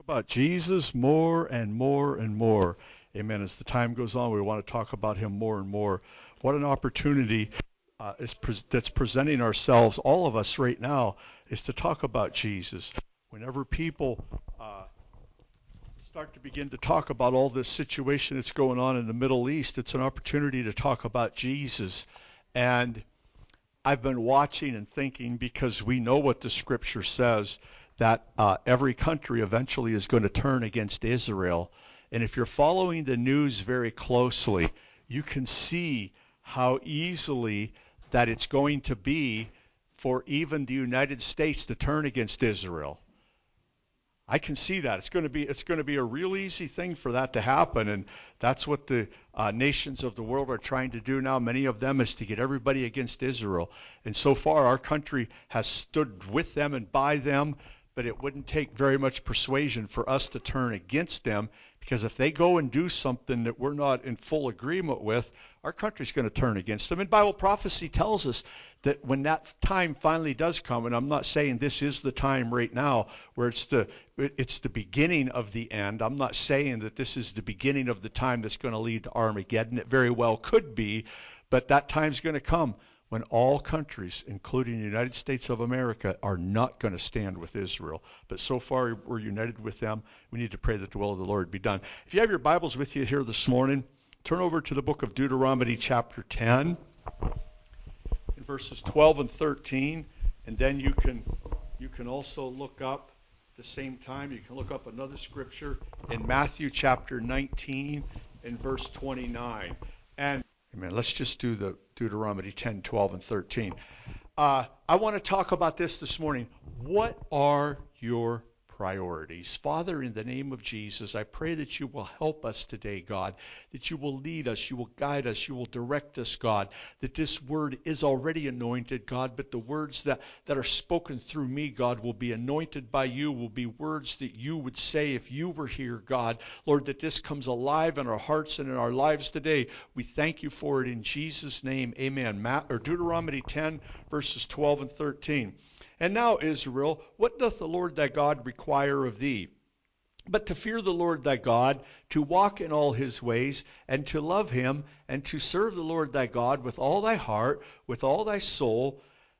About Jesus more and more and more. Amen. As the time goes on, we want to talk about him more and more. What an opportunity that's presenting ourselves, all of us right now, is to talk about Jesus. Whenever people start to begin to talk about all this situation that's going on in the Middle East, it's an opportunity to talk about Jesus. And I've been watching and thinking, because we know what the scripture says, that every country eventually is going to turn against Israel. And if you're following the news very closely, you can see how easily that it's going to be for even the United States to turn against Israel. I can see that. It's going to be a real easy thing for that to happen, and that's what the nations of the world are trying to do now. Many of them is to get everybody against Israel. And so far, our country has stood with them and by them, but it wouldn't take very much persuasion for us to turn against them, because if they go and do something that we're not in full agreement with, our country's going to turn against them. And Bible prophecy tells us that when that time finally does come, and I'm not saying this is the time right now where it's the beginning of the end. I'm not saying that this is the beginning of the time that's going to lead to Armageddon. It very well could be, but that time's going to come when all countries, including the United States of America, are not going to stand with Israel. But so far, we're united with them. We need to pray that the will of the Lord be done. If you have your Bibles with you here this morning, turn over to the book of Deuteronomy chapter 10, in verses 12 and 13. And then you can also look up, at the same time, you can look up another scripture in Matthew chapter 19 and verse 29. And amen. Let's just do the Deuteronomy 10, 12, and 13. I want to talk about this morning. What are your priorities? Father, in the name of Jesus, I pray that you will help us today, God, that you will lead us, you will guide us, you will direct us, God, that this word is already anointed, God, but the words that are spoken through me, God, will be anointed by you, will be words that you would say if you were here, God. Lord, that this comes alive in our hearts and in our lives today. We thank you for it in Jesus' name. Amen. Deuteronomy 10, verses 12 and 13. And now, Israel, what doth the Lord thy God require of thee? But to fear the Lord thy God, to walk in all his ways, and to love him, and to serve the Lord thy God with all thy heart, with all thy soul,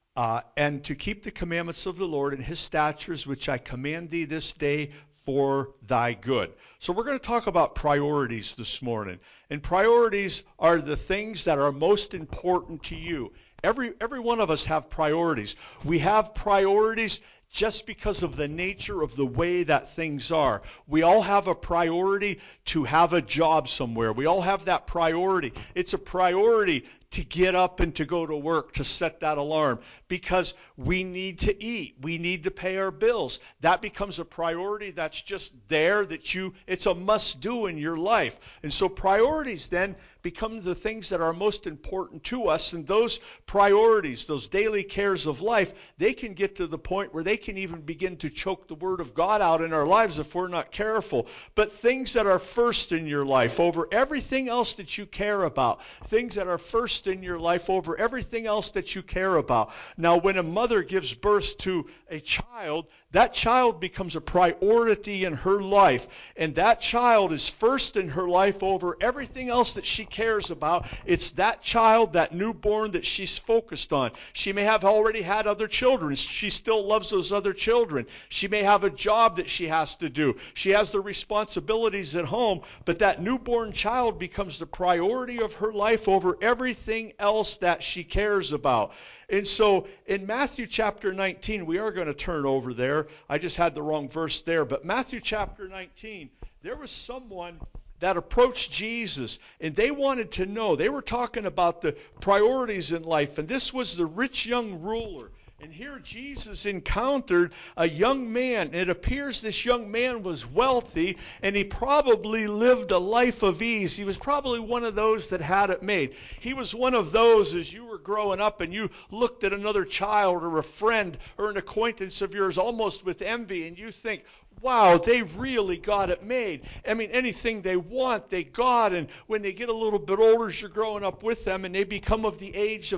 and to keep the commandments of the Lord and his statutes, which I command thee this day for thy good. So we're going to talk about priorities this morning. And priorities are the things that are most important to you. Every one of us have priorities. We have priorities just because of the nature of the way that things are. We all have a priority to have a job somewhere. We all have that priority. It's a priority to get up and to go to work, to set that alarm, because we need to eat. We need to pay our bills. That becomes a priority that's just there, it's a must-do in your life. And so priorities then become the things that are most important to us, and those priorities, those daily cares of life, they can get to the point where they can even begin to choke the Word of God out in our lives if we're not careful. But things that are first in your life over everything else that you care about, things that are first in your life over everything else that you care about. Now, when a mother gives birth to a child, that child becomes a priority in her life, and that child is first in her life over everything else that she cares about. It's that child, that newborn, that she's focused on. She may have already had other children. She still loves those other children. She may have a job that she has to do. She has the responsibilities at home, but that newborn child becomes the priority of her life over everything else that she cares about. And so in Matthew chapter 19, we are going to turn over there. I just had the wrong verse there. But Matthew chapter 19, there was someone that approached Jesus, and they wanted to know. They were talking about the priorities in life, and this was the rich young ruler. And here Jesus encountered a young man. It appears this young man was wealthy, and he probably lived a life of ease. He was probably one of those that had it made. He was one of those, as you were growing up and you looked at another child or a friend or an acquaintance of yours almost with envy, and you think, wow, they really got it made. I mean, anything they want, they got. And when they get a little bit older, as you're growing up with them, and they become of the age of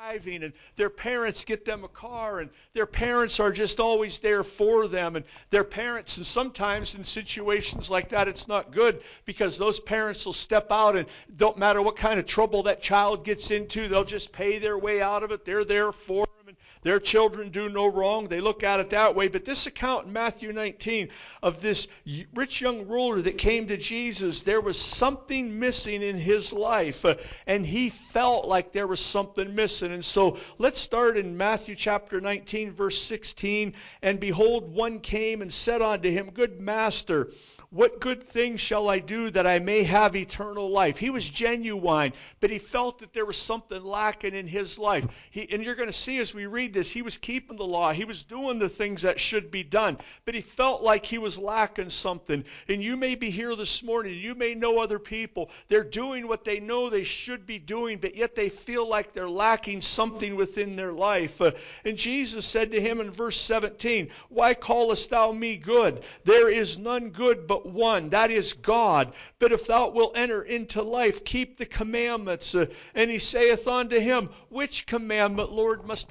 driving, and their parents get them a car, and their parents are just always there for them, and their parents, and sometimes in situations like that it's not good, because those parents will step out, and don't matter what kind of trouble that child gets into, they'll just pay their way out of it. They're there for them, and their children do no wrong. They look at it that way. But this account in Matthew 19 of this rich young ruler that came to Jesus, there was something missing in his life, and he felt like there was something missing. And so let's start in Matthew chapter 19, verse 16. And behold, one came and said unto him, Good master, what good thing shall I do that I may have eternal life? He was genuine, but he felt that there was something lacking in his life. And you're going to see as we read this, he was keeping the law. He was doing the things that should be done, but he felt like he was lacking something. And you may be here this morning, you may know other people. They're doing what they know they should be doing, but yet they feel like they're lacking something within their life. And Jesus said to him in verse 17, Why callest thou me good? There is none good but one, that is God. But if thou wilt enter into life, keep the commandments. And he saith unto him, Which commandment, Lord, must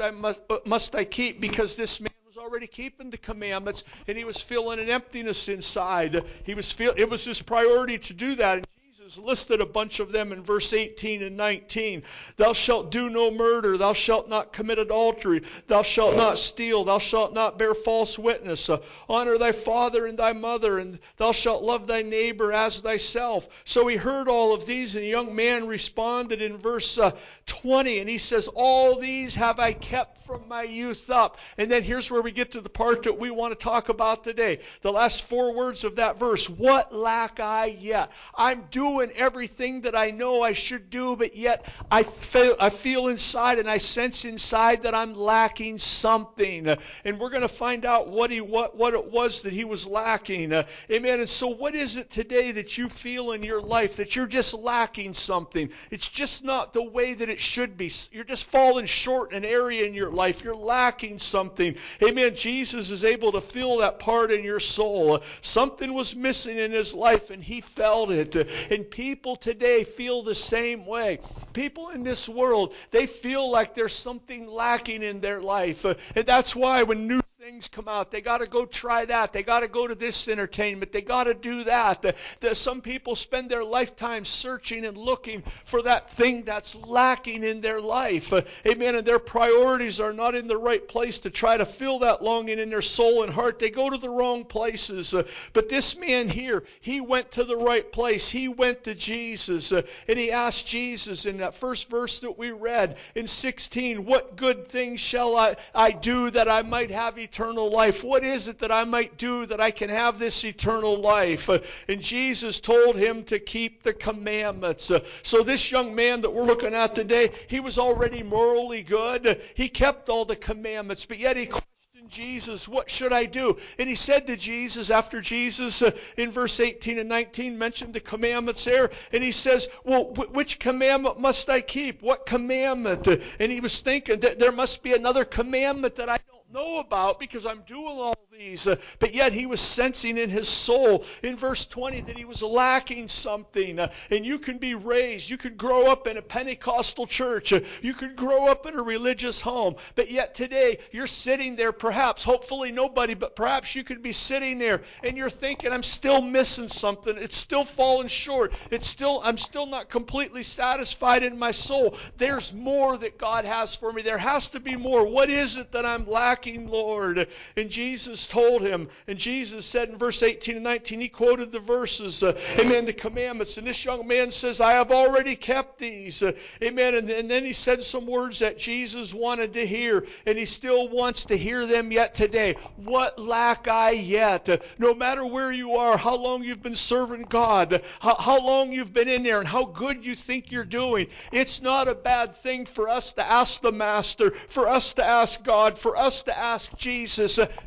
I keep? Because this man was already keeping the commandments, and he was feeling an emptiness inside. It was his priority to do that. And Jesus listed a bunch of them in verse 18 and 19. Thou shalt do no murder. Thou shalt not commit adultery. Thou shalt not steal. Thou shalt not bear false witness. Honor thy father and thy mother, and thou shalt love thy neighbor as thyself. So he heard all of these, and the young man responded in verse 20, and he says, All these have I kept from my youth up. And then here's where we get to the part that we want to talk about today. The last four words of that verse. What lack I yet? I'm doing everything that I know I should do, but yet I feel inside and I sense inside that I'm lacking something. And we're going to find out what it was that he was lacking. Amen. And so what is it today that you feel in your life that you're just lacking something? It's just not the way that it should be. You're just falling short in an area in your life. You're lacking something. Amen. Jesus is able to fill that part in your soul. Something was missing in his life, and he felt it. And people today feel the same way. People in this world, they feel like there's something lacking in their life. And that's why when new things come out, they got to go try that. They got to go to this entertainment. They got to do that. Some people spend their lifetime searching and looking for that thing that's lacking in their life. Amen. And their priorities are not in the right place to try to fill that longing in their soul and heart. They go to the wrong places. But this man here, he went to the right place. He went to Jesus. And he asked Jesus in that first verse that we read in 16, What good things shall I do that I might have eternal life? What is it that I might do that I can have this eternal life? And Jesus told him to keep the commandments. So this young man that we're looking at today, he was already morally good. He kept all the commandments, but yet he questioned Jesus, what should I do? And he said to Jesus, after Jesus in verse 18 and 19 mentioned the commandments there, and he says, well, which commandment must I keep? What commandment? And he was thinking that there must be another commandment that I don't know about because I'm doing all these. But yet he was sensing in his soul in verse 20 that he was lacking something. And you can be raised, you could grow up in a Pentecostal church, you could grow up in a religious home, but yet today you're sitting there, perhaps, hopefully nobody, but perhaps you could be sitting there and you're thinking, I'm still missing something. It's still falling short. I'm still not completely satisfied in my soul. There's more that God has for me. There has to be more. What is it that I'm lacking, Lord? And Jesus told him, and Jesus said in verse 18 and 19, he quoted the verses, amen, the commandments, and this young man says, I have already kept these, amen, and then he said some words that Jesus wanted to hear, and he still wants to hear them yet today. What lack I yet? No matter where you are, how long you've been serving God, how long you've been in there, and how good you think you're doing, it's not a bad thing for us to ask the Master, for us to ask God, for us to ask Jesus, Jesus,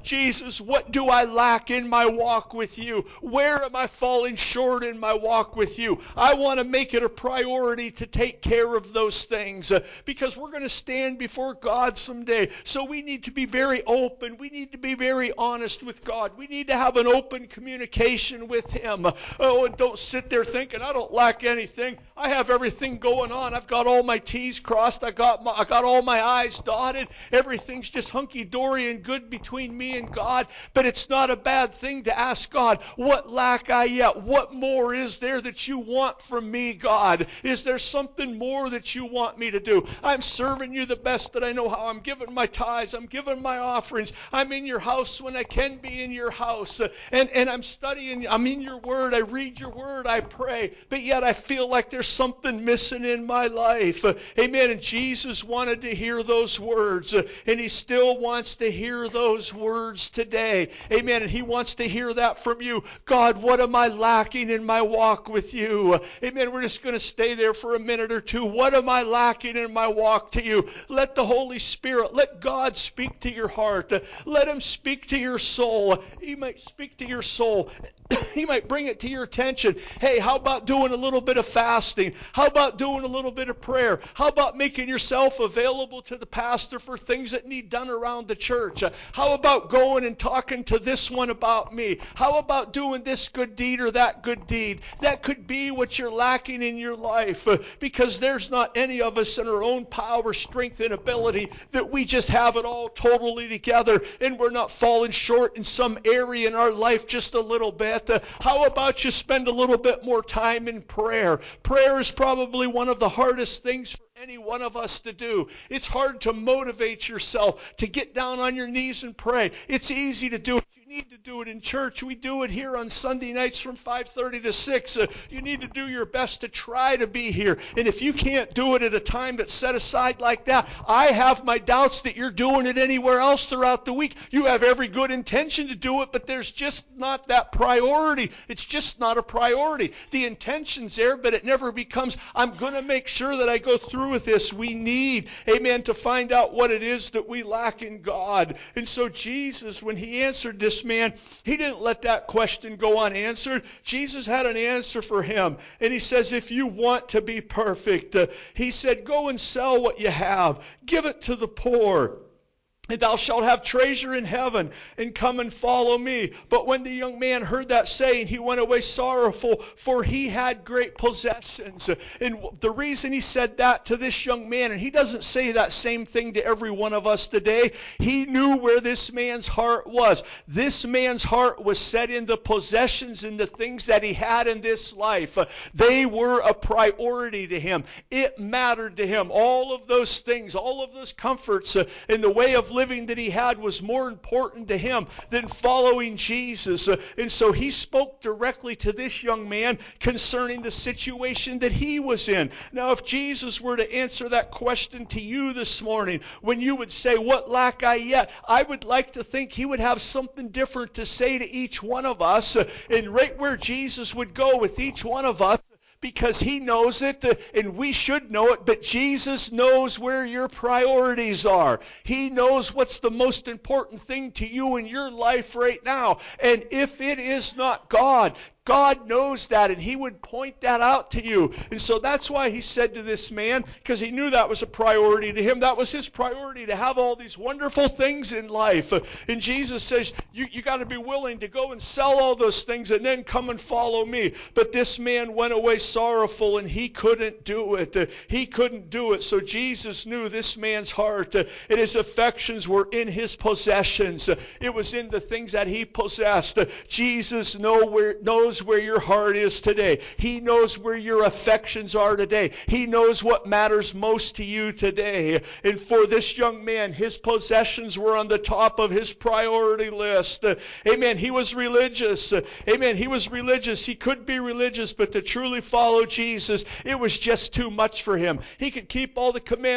Jesus, what do I lack in my walk with you? Where am I falling short in my walk with you? I want to make it a priority to take care of those things because we're going to stand before God someday. So we need to be very open. We need to be very honest with God. We need to have an open communication with Him. Oh, and don't sit there thinking, I don't lack anything. I have everything going on. I've got all my T's crossed. I got all my I's dotted. Everything's just hunky-dory and good between me and God. But it's not a bad thing to ask God, what lack I yet? What more is there that you want from me, God? Is there something more that you want me to do? I'm serving you the best that I know how. I'm giving my tithes. I'm giving my offerings. I'm in your house when I can be in your house. And I'm studying. I'm in your word. I read your word. I pray. But yet I feel like there's something missing in my life. Amen. And Jesus wanted to hear those words. And He still wants to hear those words today. Amen. And He wants to hear that from you. God, what am I lacking in my walk with you? Amen. We're just going to stay there for a minute or two. What am I lacking in my walk to you? Let the Holy Spirit, let God speak to your heart. Let Him speak to your soul. He might speak to your soul. He might bring it to your attention. Hey, how about doing a little bit of fasting? How about doing a little bit of prayer? How about making yourself available to the pastor for things that need done around the church? How about going and talking to this one about me? How about doing this good deed or that good deed? That could be what you're lacking in your life because there's not any of us in our own power, strength, and ability that we just have it all totally together and we're not falling short in some area in our life just a little bit. How about you spend a little bit more time in prayer? Prayer is probably one of the hardest things for any one of us to do. It's hard to motivate yourself to get down on your knees and pray. It's easy to do it. You need to do it in church. We do it here on Sunday nights from 5:30 to 6. You need to do your best to try to be here. And if you can't do it at a time that's set aside like that, I have my doubts that you're doing it anywhere else throughout the week. You have every good intention to do it, but there's just not that priority. It's just not a priority. The intention's there, but it never becomes, I'm going to make sure that I go through with this. We need, amen, to find out what it is that we lack in God. And so Jesus, when He answered this man, He didn't let that question go unanswered. Jesus had an answer for him. And He says, if you want to be perfect, He said, go and sell what you have. Give it to the poor. And thou shalt have treasure in heaven, and come and follow me. But when the young man heard that saying, he went away sorrowful, for he had great possessions. And the reason he said that to this young man, and he doesn't say that same thing to every one of us today, he knew where this man's heart was. This man's heart was set in the possessions and the things that he had in this life. They were a priority to him. It mattered to him. All of those things, all of those comforts, in the way of living that he had was more important to him than following Jesus. And so he spoke directly to this young man concerning the situation that he was in. Now, if Jesus were to answer that question to you this morning, when you would say, what lack I yet? I would like to think He would have something different to say to each one of us. And right where Jesus would go with each one of us, because He knows it, and we should know it, but Jesus knows where your priorities are. He knows what's the most important thing to you in your life right now. And if it is not God, God knows that, and He would point that out to you. And so that's why He said to this man, because He knew that was a priority to him. That was his priority, to have all these wonderful things in life. And Jesus says, you got to be willing to go and sell all those things and then come and follow me. But this man went away sorrowful, and he couldn't do it. He couldn't do it. So Jesus knew this man's heart, and his affections were in his possessions. It was in the things that he possessed. Jesus knows where your heart is today. He knows where your affections are today. He knows what matters most to you today. And for this young man, his possessions were on the top of his priority list. Amen. He was religious. Amen. He was religious. He could be religious, but to truly follow Jesus, it was just too much for him. He could keep all the commandments, but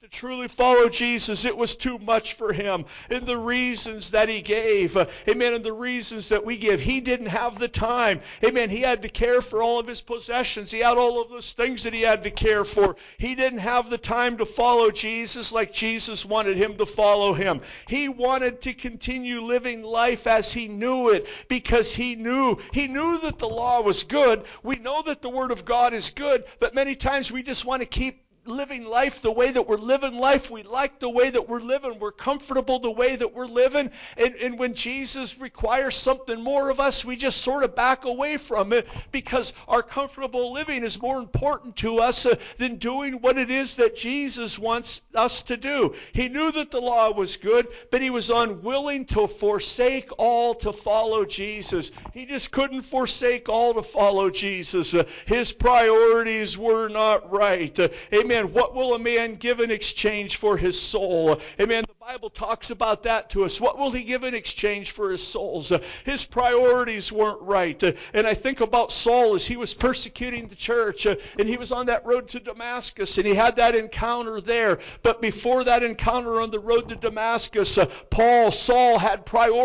to truly follow Jesus, it was too much for him. And the reasons that he gave, amen, and the reasons that we give, he didn't have the time. Amen. He had to care for all of his possessions. He had all of those things that he had to care for. He didn't have the time to follow Jesus like Jesus wanted him to follow him. He wanted to continue living life as he knew it because he knew that the law was good. We know that the Word of God is good, but many times we just want to keep living life the way that we're living life. We like the way that we're living. We're comfortable the way that we're living. And when Jesus requires something more of us, we just sort of back away from it because our comfortable living is more important to us than doing what it is that Jesus wants us to do. He knew that the law was good, but he was unwilling to forsake all to follow Jesus. He just couldn't forsake all to follow Jesus. His priorities were not right. Amen. What will a man give in exchange for his soul? Amen. The Bible talks about that to us. What will he give in exchange for his souls? His priorities weren't right. And I think about Saul as he was persecuting the church, and he was on that road to Damascus, and he had that encounter there. But before that encounter on the road to Damascus, Saul had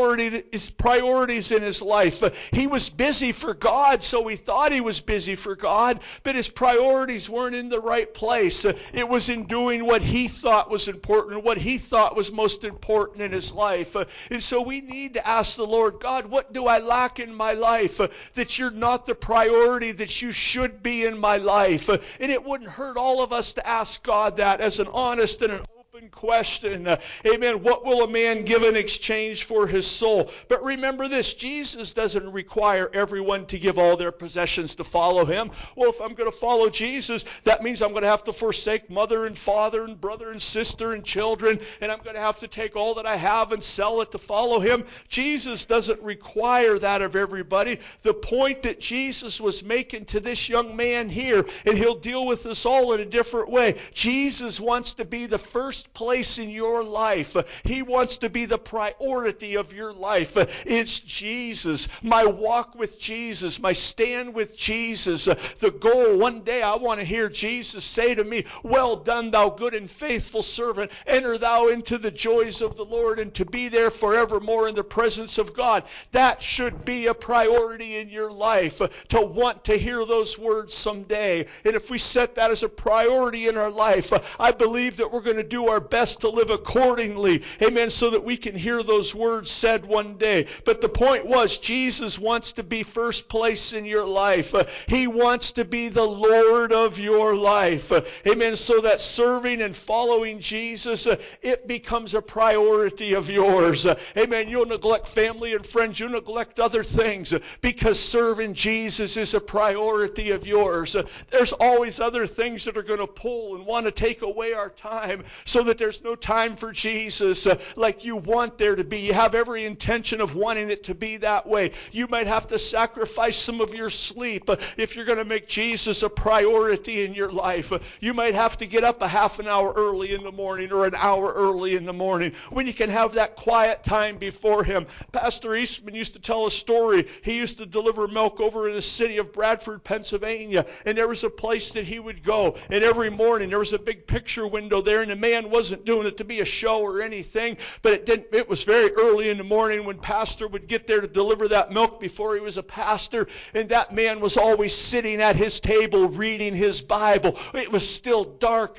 priorities in his life. He was busy for God, so he thought he was busy for God, but his priorities weren't in the right place. It was in doing what he thought was important, what he thought was most important in his life. And so we need to ask the Lord, God, what do I lack in my life that you're not the priority that you should be in my life? And it wouldn't hurt all of us to ask God that as an honest and an open question. Amen. What will a man give in exchange for his soul? But remember this, Jesus doesn't require everyone to give all their possessions to follow him. Well, if I'm going to follow Jesus, that means I'm going to have to forsake mother and father and brother and sister and children, and I'm going to have to take all that I have and sell it to follow him. Jesus doesn't require that of everybody. The point that Jesus was making to this young man here, and he'll deal with us all in a different way, Jesus wants to be the first place in your life. He wants to be the priority of your life. It's Jesus. My walk with Jesus. My stand with Jesus. The goal, one day I want to hear Jesus say to me, well done, thou good and faithful servant. Enter thou into the joys of the Lord, and to be there forevermore in the presence of God. That should be a priority in your life, to want to hear those words someday. And if we set that as a priority in our life, I believe that we're going to do our best to live accordingly. Amen. So that we can hear those words said one day. But the point was, Jesus wants to be first place in your life. He wants to be the Lord of your life. Amen. So that serving and following Jesus, it becomes a priority of yours. Amen. You'll neglect family and friends. You'll neglect other things because serving Jesus is a priority of yours. There's always other things that are going to pull and want to take away our time so that there's no time for Jesus like you want there to be. You have every intention of wanting it to be that way. You might have to sacrifice some of your sleep if you're going to make Jesus a priority in your life. You might have to get up a half an hour early in the morning or an hour early in the morning when you can have that quiet time before him. Pastor Eastman used to tell a story. He used to deliver milk over in the city of Bradford, Pennsylvania, and there was a place that he would go, and every morning there was a big picture window there, and the man wasn't doing it to be a show or anything, but it was very early in the morning when pastor would get there to deliver that milk before he was a pastor, and that man was always sitting at his table reading his Bible. It was still dark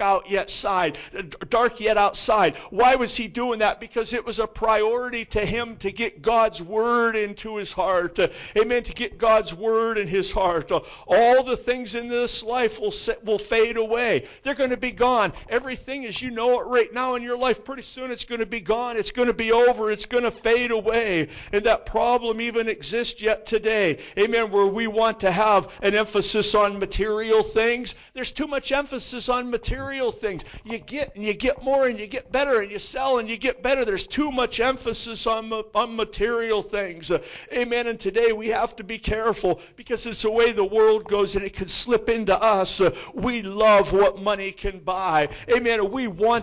yet outside. Why was he doing that? Because it was a priority to him to get God's word into his heart. Amen. To get God's word in his heart. All the things in this life will fade away. They're going to be gone. Everything as you know it right now in your life, pretty soon it's going to be gone. It's going to be over. It's going to fade away. And that problem even exists yet today. Amen. Where we want to have an emphasis on material things. There's too much emphasis on material things. You get more and you get better, and you sell and you get better. There's too much emphasis on material things. Amen. And today we have to be careful because it's the way the world goes, and it can slip into us. We love what money can buy. Amen. We want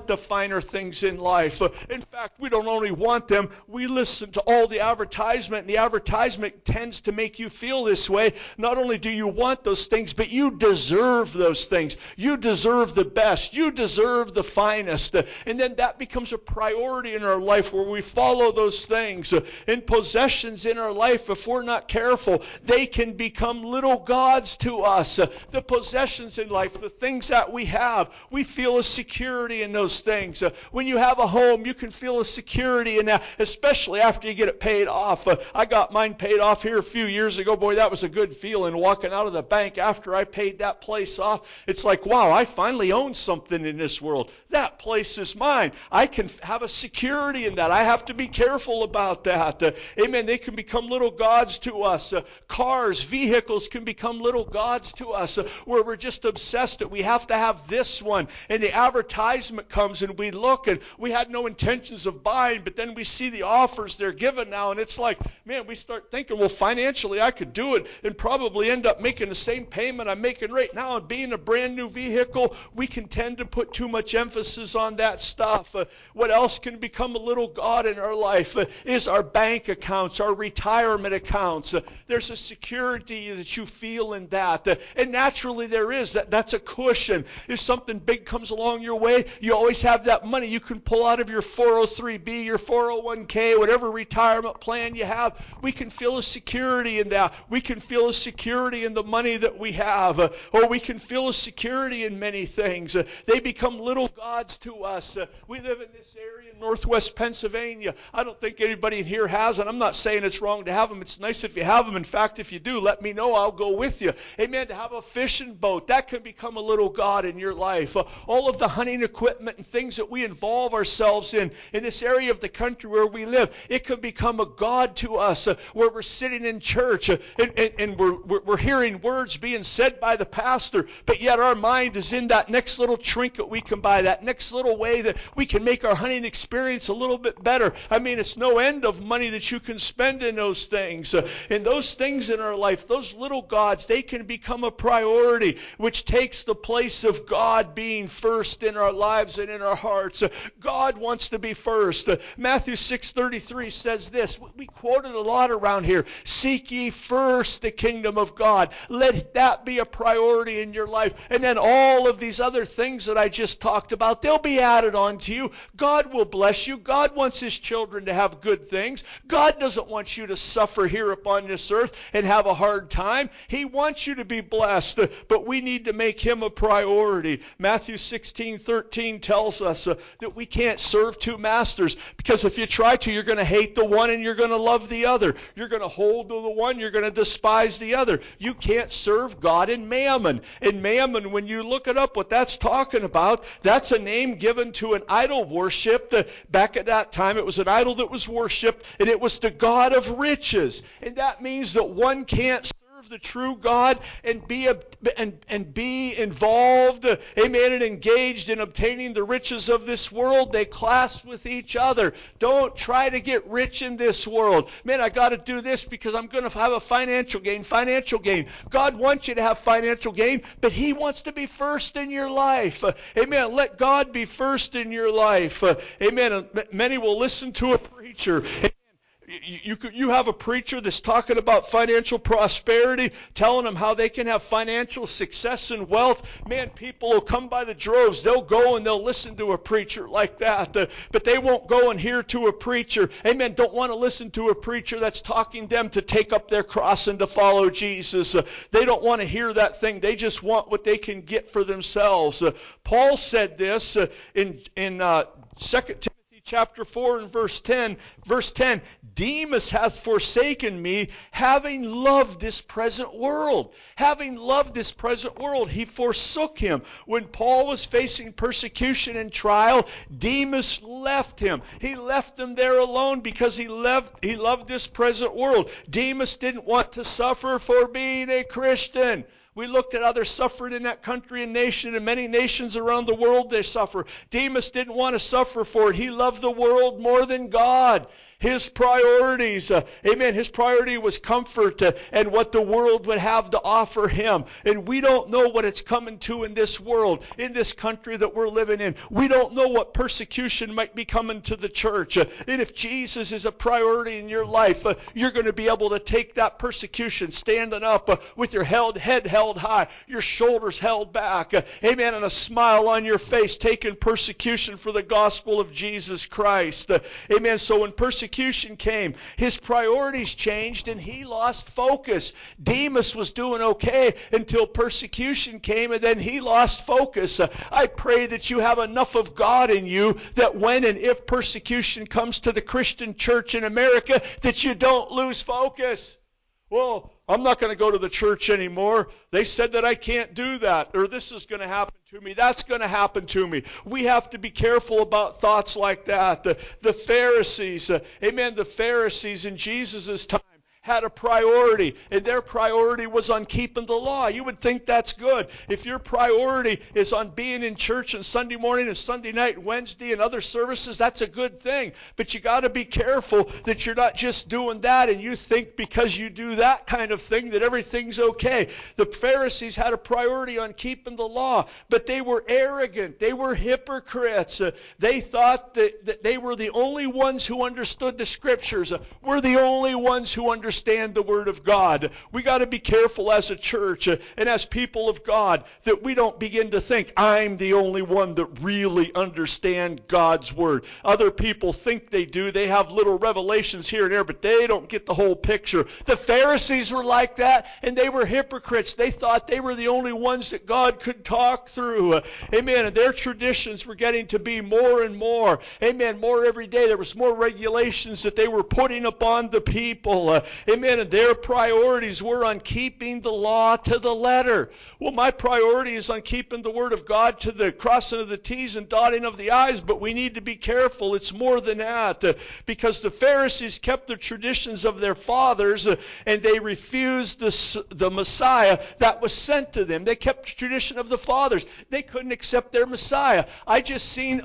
the finer things in life. In fact, we don't only want them, we listen to all the advertisement, and the advertisement tends to make you feel this way. Not only do you want those things, but you deserve those things. You deserve the best. You deserve the finest. And then that becomes a priority in our life where we follow those things. And possessions in our life, if we're not careful, they can become little gods to us. The possessions in life, the things that we have, we feel a security in those things. When you have a home, you can feel a security in that, especially after you get it paid off. I got mine paid off here a few years ago. Boy, that was a good feeling walking out of the bank after I paid that place off. It's like, wow, I finally own something in this world. That place is mine. I can have a security in that. I have to be careful about that. Amen. They can become little gods to us. Cars, vehicles can become little gods to us where we're just obsessed that we have to have this one. And the advertisement comes and we look and we had no intentions of buying, but then we see the offers they're given now and it's like, man, we start thinking, well, financially I could do it and probably end up making the same payment I'm making right now. And being a brand new vehicle, we can tend to put too much emphasis on that stuff. What else can become a little god in our life is our bank accounts, our retirement accounts. There's a security that you feel in that. And naturally there is. That's a cushion. If something big comes along your way, you always have that money you can pull out of your 403b, your 401k, whatever retirement plan you have. We can feel a security in that. We can feel a security in the money that we have. Or we can feel a security in many things. They become little gods to us. We live in this area in northwest Pennsylvania. I don't think anybody in here has, and I'm not saying it's wrong to have them. It's nice if you have them. In fact, if you do, let me know. I'll go with you. Amen. To have a fishing boat, that can become a little god in your life. All of the hunting equipment and things that we involve ourselves in this area of the country where we live, it can become a god to us where we're sitting in church and we're hearing words being said by the pastor, but yet our mind is in that next little trinket we can buy, that next little way that we can make our hunting experience a little bit better. I mean, it's no end of money that you can spend in those things. And those things in our life, those little gods, they can become a priority, which takes the place of God being first in our lives and in our hearts. God wants to be first. Matthew 6:33 says this. We quote it a lot around here. Seek ye first the kingdom of God. Let that be a priority in your life. And then all of these other things that I just talked about, they'll be added on to you. God will bless you. God wants His children to have good things. God doesn't want you to suffer here upon this earth and have a hard time. He wants you to be blessed, but we need to make Him a priority. Matthew 16:13 tells us that we can't serve two masters, because if you try to, you're going to hate the one and you're going to love the other. You're going to hold to the one, you're going to despise the other. You can't serve God and mammon. And mammon, when you look it up, what that's talking about, that's a name given to an idol worship. Back at that time, it was an idol that was worshipped, and it was the god of riches. And that means that one can't serve the true God and be involved, amen, and engaged in obtaining the riches of this world. They clash with each other. Don't try to get rich in this world. Man, I got to do this because I'm going to have a financial gain. Financial gain. God wants you to have financial gain, but He wants to be first in your life. Amen. Let God be first in your life. Amen. Many will listen to a preacher. You have a preacher that's talking about financial prosperity, telling them how they can have financial success and wealth. Man, people will come by the droves. They'll go and they'll listen to a preacher like that. But they won't go and hear to a preacher. Amen. Don't want to listen to a preacher that's talking them to take up their cross and to follow Jesus. They don't want to hear that thing. They just want what they can get for themselves. Paul said this in 2 Timothy chapter 4 and verse 10. Verse 10, Demas hath forsaken me, having loved this present world. Having loved this present world, he forsook him. When Paul was facing persecution and trial, Demas left him. He left him there alone because he loved this present world. Demas didn't want to suffer for being a Christian. We looked at others suffering in that country and nation, and many nations around the world they suffer. Demas didn't want to suffer for it. He loved the world more than God. His priorities, amen, his priority was comfort and what the world would have to offer him. And we don't know what it's coming to in this world, in this country that we're living in. We don't know what persecution might be coming to the church. And if Jesus is a priority in your life, you're going to be able to take that persecution standing up with your head held high, your shoulders held back, amen, and a smile on your face, taking persecution for the gospel of Jesus Christ. Amen. So when persecution came, his priorities changed and he lost focus. Demas was doing okay until persecution came, and then he lost focus. I pray that you have enough of God in you that when and if persecution comes to the Christian church in America, that you don't lose focus. Well, I'm not going to go to the church anymore. They said that I can't do that, or this is going to happen to me. That's going to happen to me. We have to be careful about thoughts like that. The Pharisees, amen, the Pharisees in Jesus' time had a priority, and their priority was on keeping the law. You would think that's good. If your priority is on being in church on Sunday morning and Sunday night and Wednesday and other services, that's a good thing. But you got to be careful that you're not just doing that and you think because you do that kind of thing that everything's okay. The Pharisees had a priority on keeping the law, but they were arrogant. They were hypocrites. They thought that they were the only ones who understood the Scriptures. We're the only ones who understand the Word of God. We got to be careful as a church and as people of God that we don't begin to think, I'm the only one that really understand God's Word. Other people think they do. They have little revelations here and there, but they don't get the whole picture. The Pharisees were like that, and they were hypocrites. They thought they were the only ones that God could talk through. Amen. And their traditions were getting to be more and more. Amen. More every day. There was more regulations that they were putting upon the people. Amen. And their priorities were on keeping the law to the letter. Well, my priority is on keeping the Word of God to the crossing of the T's and dotting of the I's, but we need to be careful. It's more than that. Because the Pharisees kept the traditions of their fathers, and they refused the Messiah that was sent to them. They kept the tradition of the fathers. They couldn't accept their Messiah. I just seen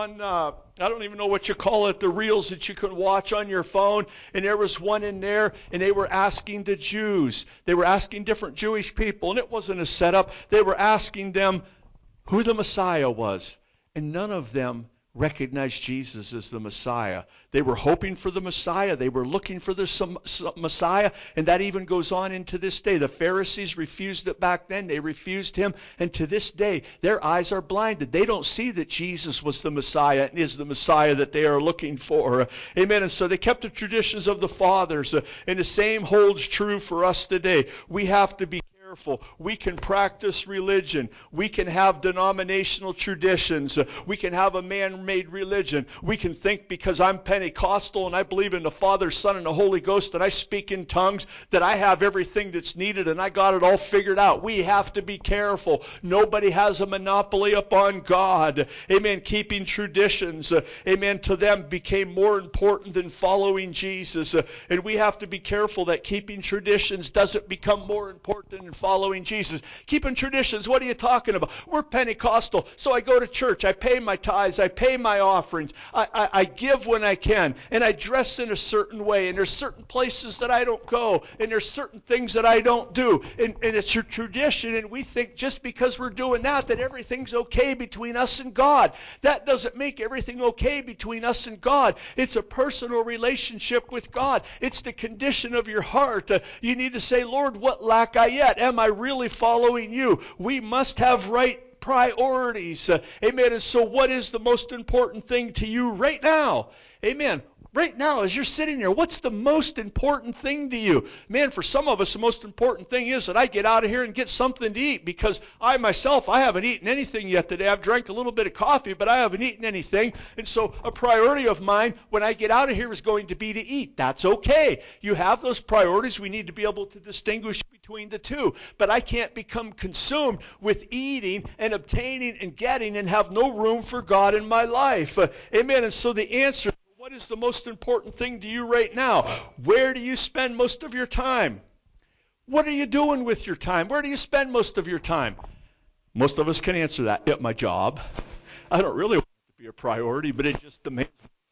on I don't even know what you call it, the reels that you can watch on your phone, and there was one in there, and they were asking the Jews. They were asking different Jewish people, and it wasn't a setup. They were asking them who the Messiah was, and none of them recognized Jesus as the Messiah. They were hoping for the Messiah. They were looking for the Messiah, and that even goes on into this day. The Pharisees refused it back then. They refused him, and to this day, their eyes are blinded. They don't see that Jesus was the Messiah and is the Messiah that they are looking for. Amen. And so they kept the traditions of the fathers, and the same holds true for us today. We have to be careful. We can practice religion. We can have denominational traditions. We can have a man-made religion. We can think because I'm Pentecostal and I believe in the Father, Son, and the Holy Ghost and I speak in tongues that I have everything that's needed and I got it all figured out. We have to be careful. Nobody has a monopoly upon God. Amen. Keeping traditions, amen, to them became more important than following Jesus. And we have to be careful that keeping traditions doesn't become more important than following Jesus. Keeping traditions, what are you talking about? We're Pentecostal, so I go to church, I pay my tithes, I pay my offerings, I give when I can, and I dress in a certain way, and there's certain places that I don't go, and there's certain things that I don't do, and it's your tradition, and we think just because we're doing that everything's okay between us and God. That doesn't make everything okay between us and God. It's a personal relationship with God. It's the condition of your heart. You need to say, Lord, what lack I yet? Am I really following you? We must have right priorities. Amen. And so what is the most important thing to you right now? Amen. Right now, as you're sitting there, what's the most important thing to you? Man, for some of us, the most important thing is that I get out of here and get something to eat, because I myself, I haven't eaten anything yet today. I've drank a little bit of coffee, but I haven't eaten anything. And so a priority of mine when I get out of here is going to be to eat. That's okay. You have those priorities. We need to be able to distinguish between the two. But I can't become consumed with eating and obtaining and getting and have no room for God in my life. Amen. And so the answer, what is the most important thing to you right now? Where do you spend most of your time? What are you doing with your time? Where do you spend most of your time? Most of us can answer that. At my job. I don't really want it to be a priority, but it just demands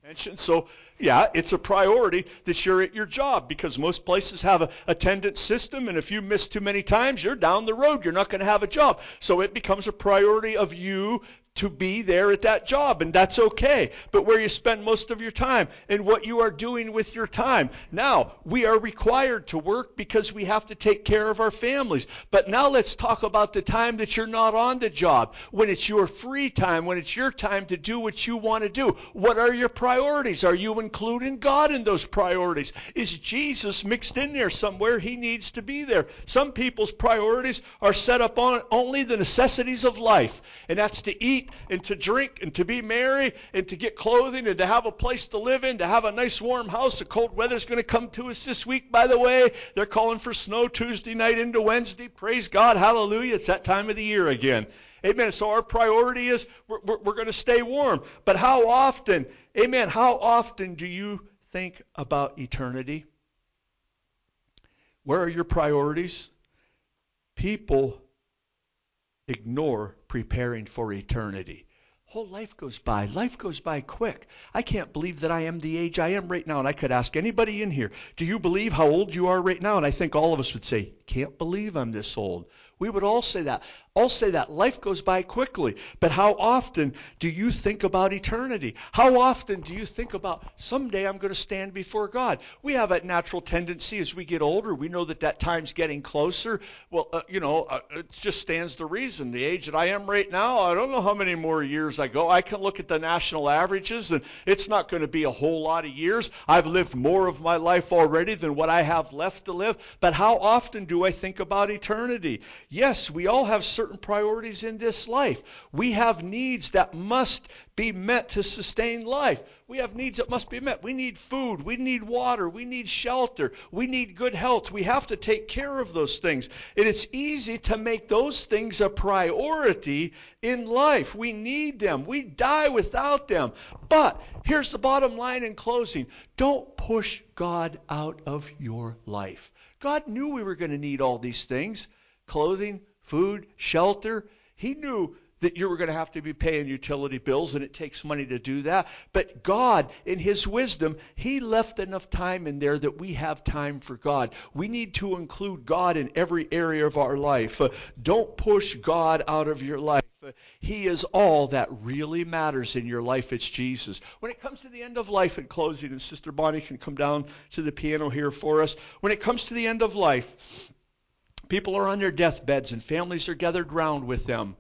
mentioned. So, yeah, it's a priority that you're at your job because most places have a attendance system, and if you miss too many times, you're down the road. You're not going to have a job. So it becomes a priority of you to be there at that job, and that's okay. But where you spend most of your time and what you are doing with your time. Now, we are required to work because we have to take care of our families. But now let's talk about the time that you're not on the job, when it's your free time, when it's your time to do what you want to do. What are your priorities? Are you including God in those priorities? Is Jesus mixed in there somewhere? He needs to be there. Some people's priorities are set up on only the necessities of life, and that's to eat and to drink and to be merry and to get clothing and to have a place to live in, to have a nice warm house. The cold weather's going to come to us this week, by the way. They're calling for snow Tuesday night into Wednesday. Praise God. Hallelujah. It's that time of the year again. Amen. So our priority is we're going to stay warm. But how often, amen, how often do you think about eternity? Where are your priorities? People ignore preparing for eternity. Whole life goes by. Life goes by quick. I can't believe that I am the age I am right now. And I could ask anybody in here, do you believe how old you are right now? And I think all of us would say, can't believe I'm this old. We would all say that. I'll say that. Life goes by quickly. But how often do you think about eternity? How often do you think about someday I'm going to stand before God? We have a natural tendency as we get older. We know that time's getting closer. Well, it just stands to reason. The age that I am right now, I don't know how many more years I go. I can look at the national averages, and it's not going to be a whole lot of years. I've lived more of my life already than what I have left to live. But how often do I think about eternity? Yes, we all have certain priorities in this life. We have needs that must be met to sustain life. We have needs that must be met. We need food. We need water. We need shelter. We need good health. We have to take care of those things. And it's easy to make those things a priority in life. We need them. We die without them. But here's the bottom line in closing. Don't push God out of your life. God knew we were going to need all these things. Clothing, food, shelter. He knew that you were going to have to be paying utility bills, and it takes money to do that. But God, in His wisdom, He left enough time in there that we have time for God. We need to include God in every area of our life. Don't push God out of your life. He is all that really matters in your life. It's Jesus. When it comes to the end of life, in closing, and Sister Bonnie can come down to the piano here for us. When it comes to the end of life, people are on their deathbeds and families are gathered round with them.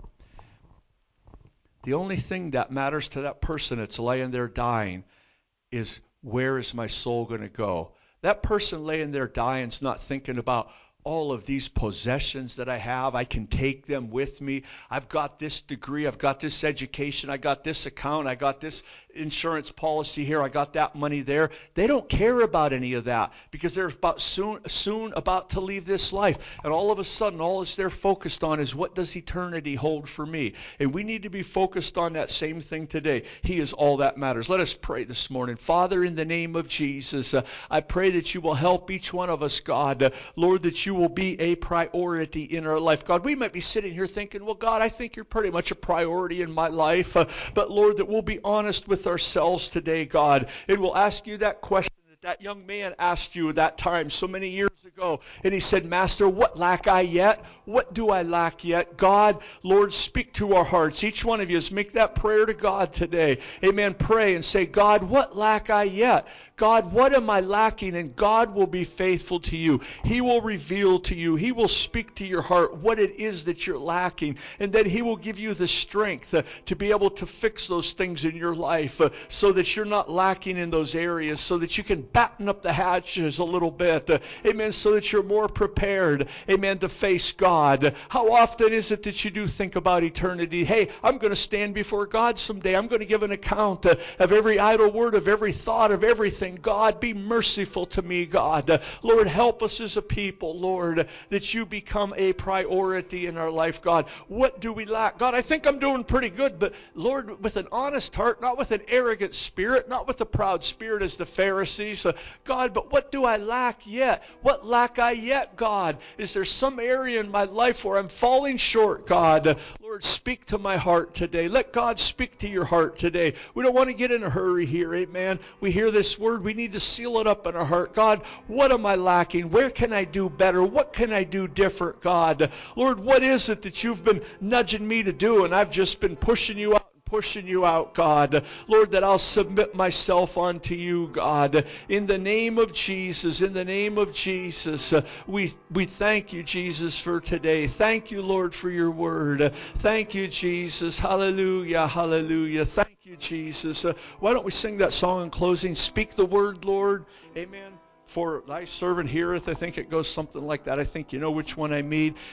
The only thing that matters to that person that's laying there dying is, where is my soul going to go? That person laying there dying is not thinking about all of these possessions that I have. I can take them with me. I've got this degree. I've got this education. I got this account. I got this insurance policy here. I got that money there. They don't care about any of that because they're soon about to leave this life. And all of a sudden, all they're focused on is, what does eternity hold for me? And we need to be focused on that same thing today. He is all that matters. Let us pray this morning. Father, in the name of Jesus, I pray that you will help each one of us, God. Lord, that you will be a priority in our life. God, we might be sitting here thinking, well, God, I think you're pretty much a priority in my life. But Lord, that we'll be honest with ourselves today, God, and we'll ask you that question that young man asked you that time so many years ago. And he said, Master, what lack I yet? What do I lack yet? God, Lord, speak to our hearts. Each one of you is make that prayer to God today. Amen. Pray and say, God, what lack I yet? God, what am I lacking? And God will be faithful to you. He will reveal to you. He will speak to your heart what it is that you're lacking. And then He will give you the strength to be able to fix those things in your life so that you're not lacking in those areas, so that you can batten up the hatches a little bit. Amen. So that you're more prepared. Amen. To face God. How often is it that you do think about eternity? Hey, I'm going to stand before God someday. I'm going to give an account of every idle word, of every thought, of everything. God, be merciful to me, God. Lord, help us as a people, Lord, that you become a priority in our life, God. What do we lack? God, I think I'm doing pretty good, but Lord, with an honest heart, not with an arrogant spirit, not with a proud spirit as the Pharisees. God, but what do I lack yet? What lack I yet, God? Is there some area in my my life where I'm falling short, God. Lord, speak to my heart today. Let God speak to your heart today. We don't want to get in a hurry here, amen. We hear this word. We need to seal it up in our heart. God, what am I lacking? Where can I do better? What can I do different, God? Lord, what is it that you've been nudging me to do and I've just been pushing you out, God. Lord, that I'll submit myself unto you, God. In the name of Jesus, in the name of Jesus, we thank you, Jesus, for today. Thank you, Lord, for your word. Thank you, Jesus. Hallelujah, hallelujah. Thank you, Jesus. Why don't we sing that song in closing? Speak the word, Lord. Amen. For thy servant heareth. I think it goes something like that. I think you know which one I mean.